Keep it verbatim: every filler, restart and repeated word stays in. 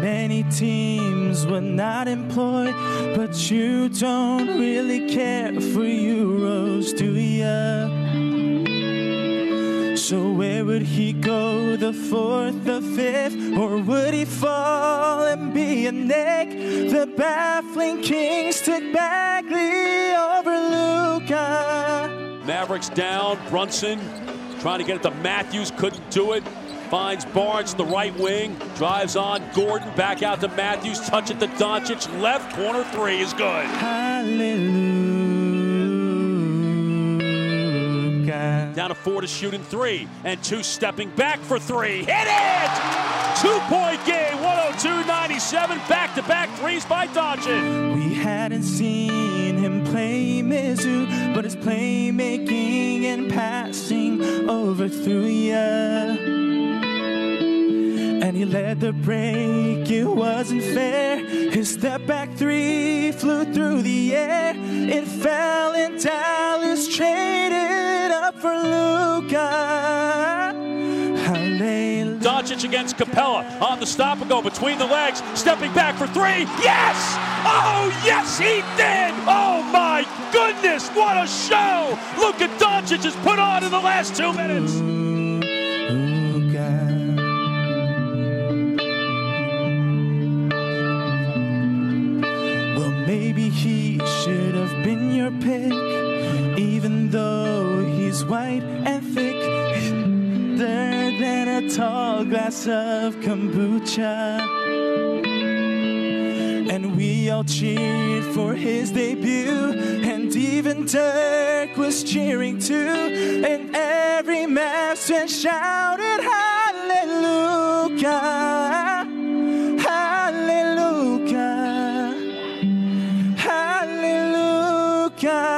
many teams would not employ, but you don't really care for Euros, do ya? So where would he go, the fourth, the fifth, or would he fall and be a Nick? The baffling Kings took Bagley over Luka. Mavericks down, Brunson trying to get it to Matthews, couldn't do it. Finds Barnes, the right wing, drives on Gordon, back out to Matthews, touch it to Doncic, left corner three is good. Hallelujah. Down to four to shoot in three, and two stepping back for three. Hit it! Two-point game, one oh two ninety-seven, back-to-back threes by Doncic. We hadn't seen him play Mizzou, but his playmaking and passing overthrew ya. And he led the break, it wasn't fair. His step-back three flew through the air. It fell and Dallas traded up for Luka. Hallelujah. Doncic against Capella on the stop and go between the legs, stepping back for three. Yes! Oh, yes, he did! Oh, my goodness, what a show! Luka Doncic has put on in the last two minutes. Well, maybe he should have been your pick, even though he's white and thick, than a tall glass of kombucha. And we all cheered for his debut, and even Dirk was cheering too, and every Mavs fan shouted hallelujah, hallelujah, hallelujah.